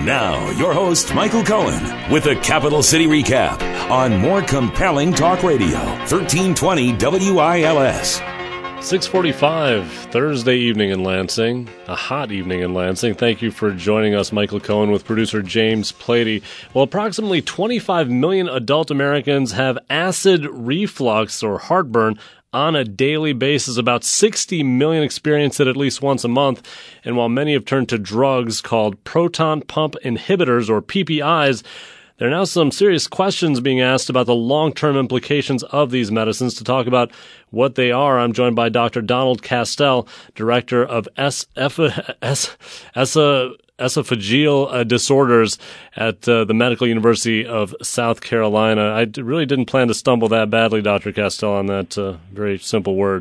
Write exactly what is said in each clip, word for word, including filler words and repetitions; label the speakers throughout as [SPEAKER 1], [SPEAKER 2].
[SPEAKER 1] Now, your host, Michael Cohen, with a Capital City Recap on more compelling talk radio, thirteen twenty W I L S.
[SPEAKER 2] six forty-five, Thursday evening in Lansing, a hot evening in Lansing. Thank you for joining us, Michael Cohen, with producer James Plady. Well, approximately twenty-five million adult Americans have acid reflux or heartburn on a daily basis. About sixty million experience it at least once a month. And while many have turned to drugs called proton pump inhibitors or P P Is, there are now some serious questions being asked about the long-term implications of these medicines. To talk about what they are, I'm joined by Doctor Donald Castell, director of S- F- S- S- esophageal uh, disorders at uh, the Medical University of South Carolina. I d- really didn't plan to stumble that badly, Doctor Castell, on that uh, very simple word.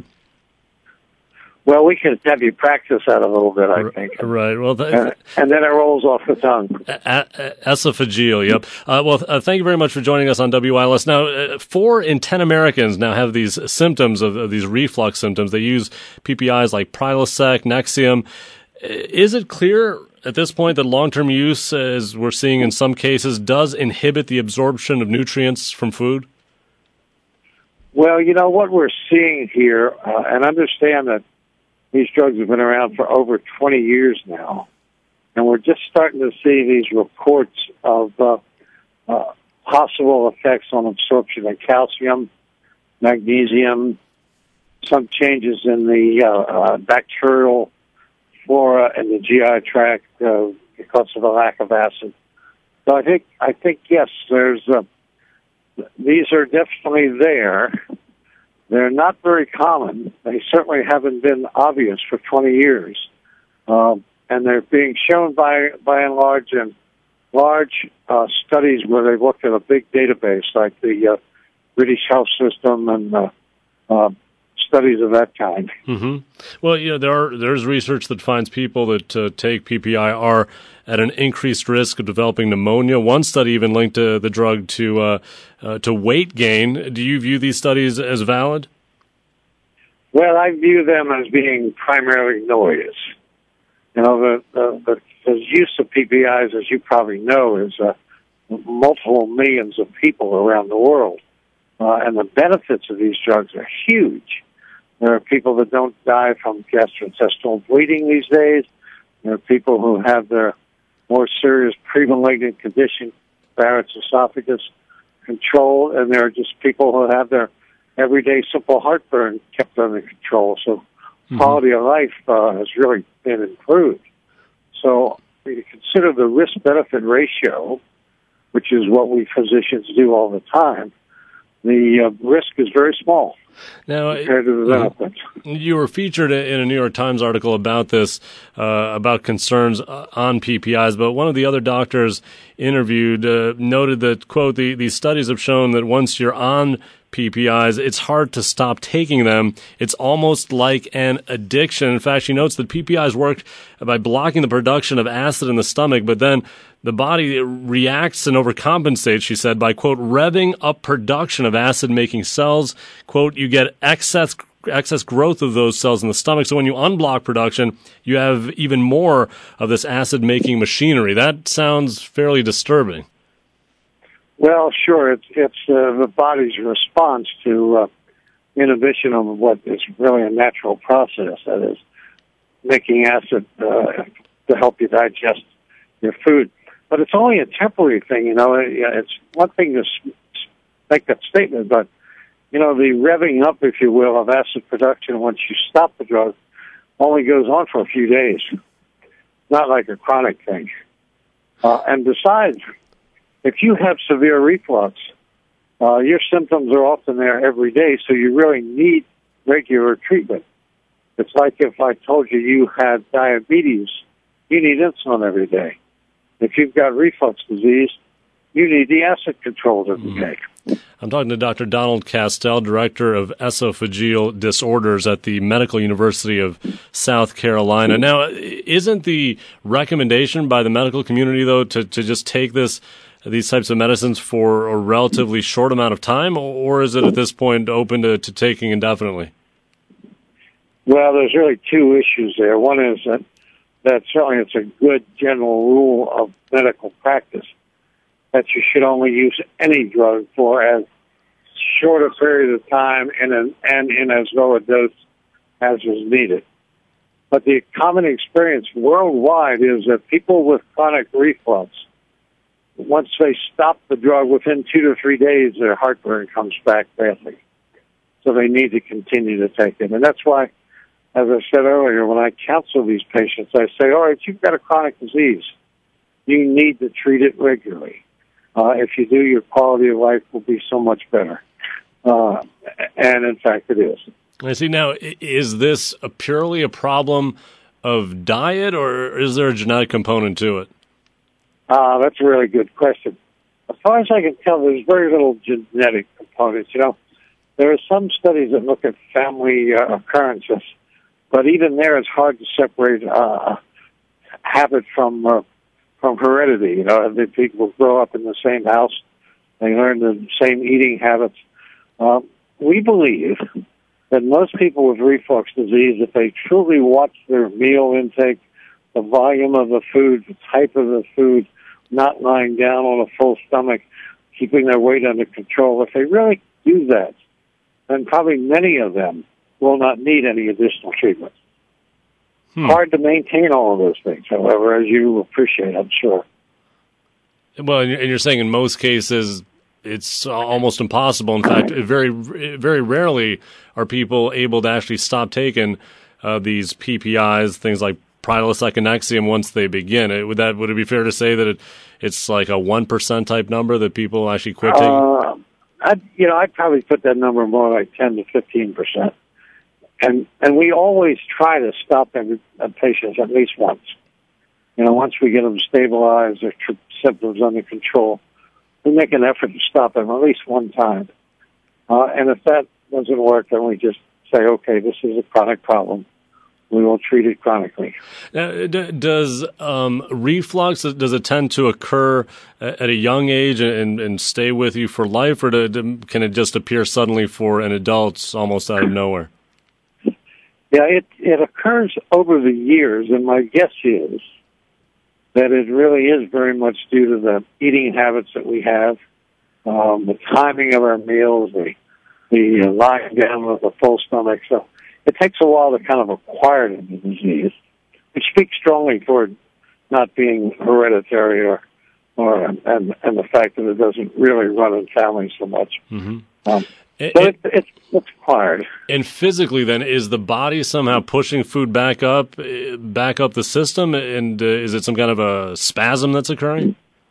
[SPEAKER 3] Well, we can have you practice that a little bit, I think.
[SPEAKER 2] Right. Well, th-
[SPEAKER 3] and, and then it rolls off the tongue.
[SPEAKER 2] A- a- esophageal, yep. Uh, well, uh, thank you very much for joining us on W I L S. Now, uh, four in ten Americans now have these symptoms of, of these reflux symptoms. They use P P Is like Prilosec, Nexium. Is it clear at this point that long-term use, as we're seeing in some cases, does inhibit the absorption of nutrients from food?
[SPEAKER 3] Well, you know, what we're seeing here, uh, and understand that these drugs have been around for over twenty years now, and we're just starting to see these reports of uh, uh, possible effects on absorption of calcium, magnesium, some changes in the uh, uh, bacterial flora in the G I tract uh, because of the lack of acid. So I think, I think yes, there's uh, these are definitely there. They're not very common. They certainly haven't been obvious for twenty years. Um, and they're being shown by, by and large in large uh, studies where they've looked at a big database like the uh, British Health System and uh, uh, studies of that kind.
[SPEAKER 2] Mm-hmm. Well, you know, there are there's research that finds people that uh, take P P I are at an increased risk of developing pneumonia. One study even linked uh, the drug to uh, uh, to weight gain. Do you view these studies as valid?
[SPEAKER 3] Well, I view them as being primarily noise. You know, the the, the, the use of P P Is, as you probably know, is uh, multiple millions of people around the world, uh, and the benefits of these drugs are huge. There are people that don't die from gastrointestinal bleeding these days. There are people who have their more serious pre-malignant condition, Barrett's esophagus, controlled, and there are just people who have their everyday simple heartburn kept under control. So mm-hmm. quality of life uh, has really been improved. So when you consider the risk-benefit ratio, which is what we physicians do all the time, the uh, risk is very small.
[SPEAKER 2] Now, you were featured in a New York Times article about this, uh, about concerns on P P Is, but one of the other doctors interviewed uh, noted that, quote, the, these studies have shown that once you're on P P Is, it's hard to stop taking them. It's almost like an addiction. In fact, she notes that P P Is work by blocking the production of acid in the stomach, but then the body reacts and overcompensates, she said, by, quote, revving up production of acid-making cells. Quote, you get excess excess growth of those cells in the stomach. So when you unblock production, you have even more of this acid-making machinery. That sounds fairly disturbing.
[SPEAKER 3] Well, sure. It's, it's uh, the body's response to uh, inhibition of what is really a natural process, that is, making acid uh, to help you digest your food. But it's only a temporary thing, you know. It's one thing to make that statement, but, you know, the revving up, if you will, of acid production once you stop the drug only goes on for a few days. Not like a chronic thing. Uh, and besides, if you have severe reflux, uh, your symptoms are often there every day, so you really need regular treatment. It's like if I told you you had diabetes, you need insulin every day. If you've got reflux disease, you need the acid controlled every day.
[SPEAKER 2] I'm talking to Doctor Donald Castell, Director of Esophageal Disorders at the Medical University of South Carolina. Now, isn't the recommendation by the medical community, though, to, to just take this these types of medicines for a relatively short amount of time, or is it at this point open to, to taking indefinitely?
[SPEAKER 3] Well, there's really two issues there. One is that that certainly it's a good general rule of medical practice that you should only use any drug for as short a period of time and in, and in as low a dose as is needed. But the common experience worldwide is that people with chronic reflux, once they stop the drug within two to three days, their heartburn comes back badly. So they need to continue to take it. And that's why, as I said earlier, when I counsel these patients, I say, all right, you've got a chronic disease. You need to treat it regularly. Uh, if you do, your quality of life will be so much better. Uh, and, in fact, it is.
[SPEAKER 2] I see. Now, is this a purely a problem of diet, or is there a genetic component to it?
[SPEAKER 3] Uh, that's a really good question. As far as I can tell, there's very little genetic components. You know, there are some studies that look at family uh, occurrences, but even there, it's hard to separate uh, habit from uh, from heredity. You know, the people grow up in the same house, they learn the same eating habits. Uh, we believe that most people with reflux disease, if they truly watch their meal intake, the volume of the food, the type of the food, not lying down on a full stomach, keeping their weight under control, if they really do that, then probably many of them will not need any additional treatment. Hmm. Hard to maintain all of those things, however, as you appreciate, I'm sure.
[SPEAKER 2] Well, and you're saying in most cases it's almost impossible. In fact, very, very rarely are people able to actually stop taking uh, these P P Is, things like Prilosec and Nexium, once they begin. It, would that would it be fair to say that it, it's like a one percent type number that people actually quit taking?
[SPEAKER 3] Uh, I'd, you know, I'd probably put that number more like ten to fifteen percent. And and we always try to stop every, uh, patients at least once. You know, once we get them stabilized, their tr- symptoms under control, we make an effort to stop them at least one time. Uh, and if that doesn't work, then we just say, okay, this is a chronic problem. We will treat it chronically.
[SPEAKER 2] Now, d- does um, reflux, does it tend to occur at a young age and, and stay with you for life, or do, do, can it just appear suddenly for an adult almost out of nowhere?
[SPEAKER 3] Yeah, it, it occurs over the years, and my guess is that it really is very much due to the eating habits that we have, um, the timing of our meals, the, the uh, lying down with a full stomach. So it takes a while to kind of acquire the disease, which speaks strongly toward not being hereditary or, or and, and the fact that it doesn't really run in families so much. Mm-hmm. Um,
[SPEAKER 2] And,
[SPEAKER 3] so it, it's, it's acquired.
[SPEAKER 2] And physically, then, is the body somehow pushing food back up, back up the system, and uh, is it some kind of a spasm that's occurring?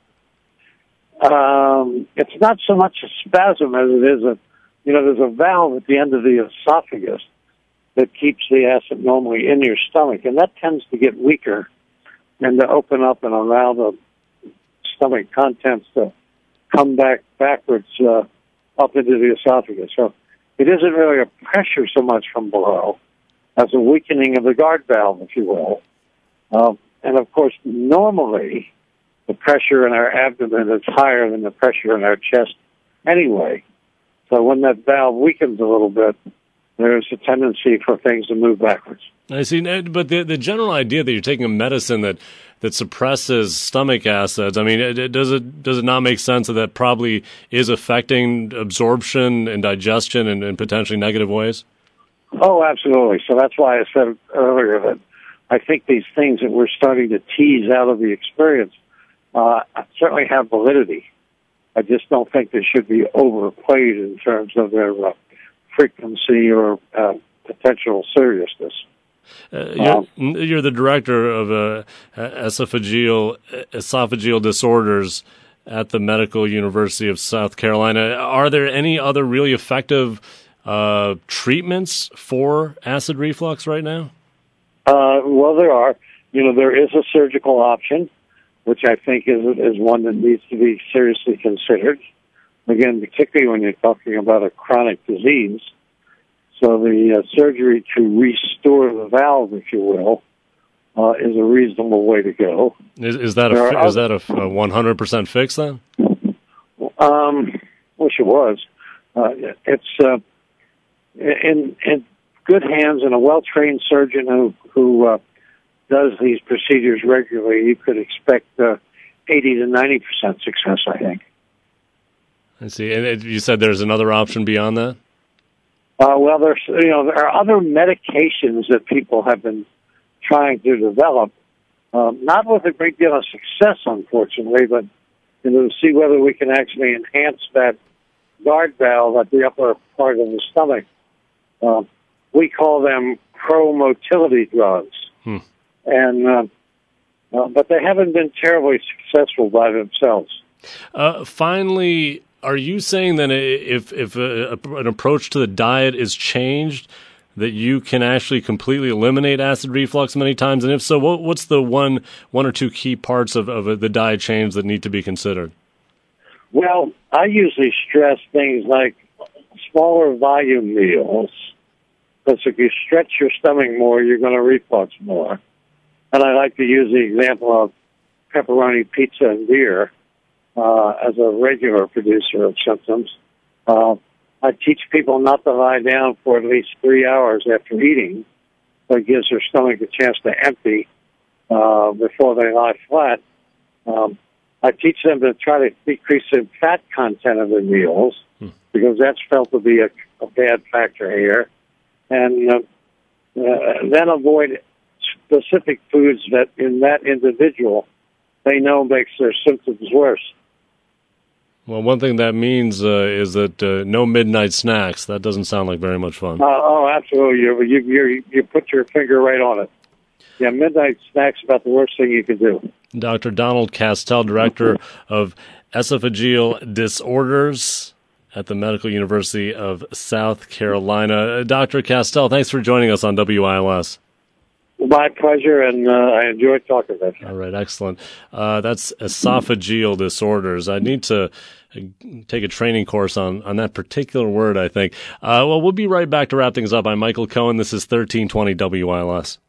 [SPEAKER 3] Um, it's not so much a spasm as it is a, you know, there's a valve at the end of the esophagus that keeps the acid normally in your stomach, and that tends to get weaker and to open up and allow the stomach contents to come back backwards uh, up into the esophagus. So it isn't really a pressure so much from below as a weakening of the guard valve, if you will. Um, and, of course, normally the pressure in our abdomen is higher than the pressure in our chest anyway. So when that valve weakens a little bit, there's a tendency for things to move backwards.
[SPEAKER 2] I see, but the the general idea that you're taking a medicine that, that suppresses stomach acids, I mean, it, does it does it not make sense that that probably is affecting absorption and digestion in, in potentially negative ways?
[SPEAKER 3] Oh, absolutely. So that's why I said earlier that I think these things that we're starting to tease out of the experience uh, certainly have validity. I just don't think they should be overplayed in terms of their uh, frequency or uh, potential seriousness.
[SPEAKER 2] Uh, you're, um, you're the director of uh, esophageal esophageal disorders at the Medical University of South Carolina. Are there any other really effective uh, treatments for acid reflux right now?
[SPEAKER 3] Uh, well, there are. You know, there is a surgical option, which I think is is one that needs to be seriously considered. Again, particularly when you're talking about a chronic disease. So the uh, surgery to restore the valve, if you will, uh, is a reasonable way to go.
[SPEAKER 2] Is, is that a fi- is that a one hundred percent fix then?
[SPEAKER 3] Um, wish it was. Uh, it's uh, in in good hands and a well trained surgeon who who uh, does these procedures regularly, you could expect uh, eighty to ninety percent success, I think.
[SPEAKER 2] I see. And you said there's another option beyond that?
[SPEAKER 3] Uh, well, there's, you know, there are other medications that people have been trying to develop, um, not with a great deal of success, unfortunately, but you know, to see whether we can actually enhance that guard valve at the upper part of the stomach. Uh, we call them pro-motility drugs. Hmm. And uh, uh, but they haven't been terribly successful by themselves.
[SPEAKER 2] Uh, finally, are you saying that if if a, a, an approach to the diet is changed, that you can actually completely eliminate acid reflux many times? And if so, what, what's the one one or two key parts of, of the diet change that need to be considered?
[SPEAKER 3] Well, I usually stress things like smaller volume meals, because if you stretch your stomach more, you're going to reflux more. And I like to use the example of pepperoni pizza and beer uh, as a regular producer of symptoms. Uh, I teach people not to lie down for at least three hours after eating, so it gives their stomach a chance to empty uh, before they lie flat. Um, I teach them to try to decrease the fat content of their meals, hmm. because that's felt to be a, a bad factor here. And uh, uh, then avoid specific foods that in that individual they know makes their symptoms worse.
[SPEAKER 2] Well, one thing that means uh, is that uh, no midnight snacks. That doesn't sound like very much fun.
[SPEAKER 3] Uh, oh, absolutely. You, you, you, you put your finger right on it. Yeah, midnight snacks about the worst thing you can do.
[SPEAKER 2] Doctor Donald Castell, Director of Esophageal Disorders at the Medical University of South Carolina. Doctor Castell, thanks for joining us on W I L S.
[SPEAKER 3] My pleasure, and uh, I enjoyed talking about you.
[SPEAKER 2] All right, excellent. Uh, that's esophageal disorders. I need to take a training course on, on that particular word, I think. Uh, well, we'll be right back to wrap things up. I'm Michael Cohen. This is thirteen twenty W I L S.